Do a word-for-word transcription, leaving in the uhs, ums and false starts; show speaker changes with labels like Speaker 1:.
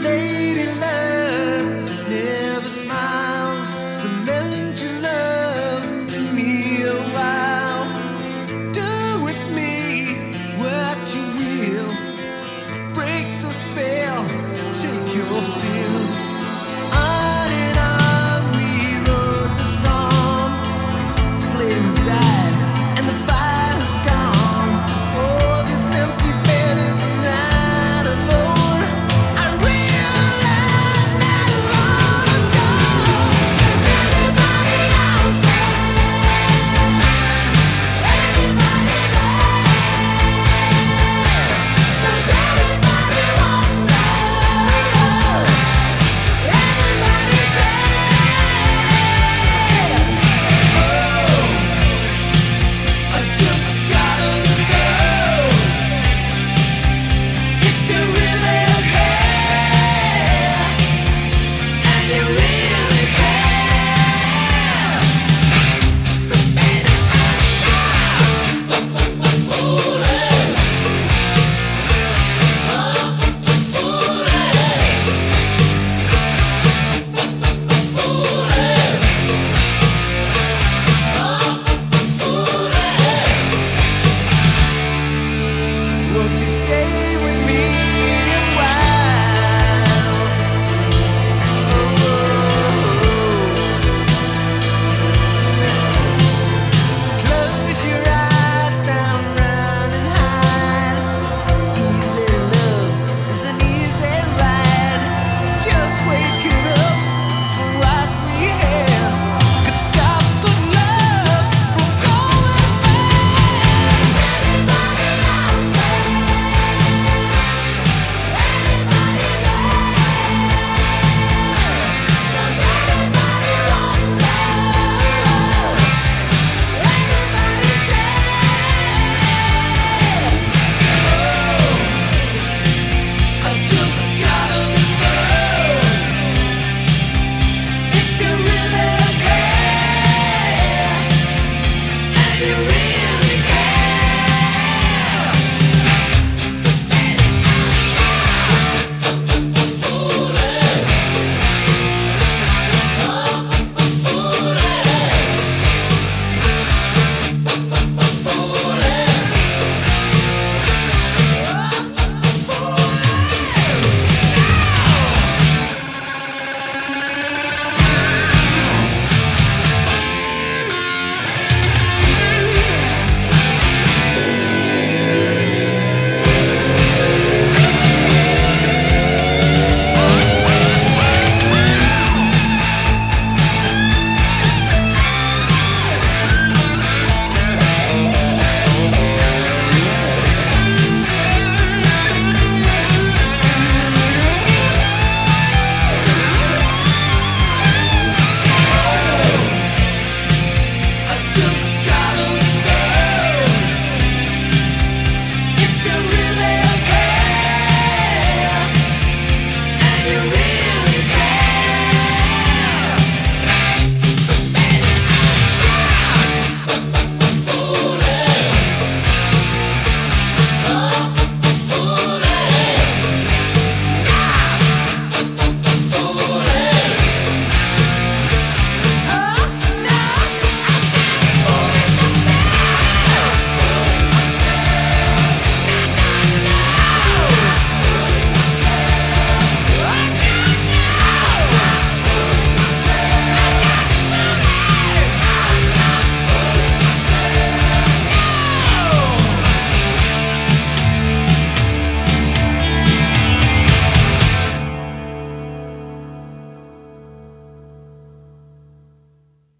Speaker 1: lady luck never smiles, so lend your love to me a while. Do with me what you will, break the spell, take your fill. On and on we rode the storm, flames died and the fire's gone. Oh, this empty bed is not alone. I realize that I'm gone. Is anybody out there? Anybody there? Does anybody wonder? Anybody care? Oh, I just gotta know if you really care, and you really care. 'Cause baby, I'm not fooling. Won't you stay with me a while? Close your eyes down, round and high. Easy love is an easy ride. Just waking up for what we have could stop the love from going bad. Anybody out there? Anybody there? Does anybody wonder? Anybody care? Oh, I just gotta know if you really care, and you really care. 'Cause baby, I'm not fooling. I just gotta know if you really care, and you really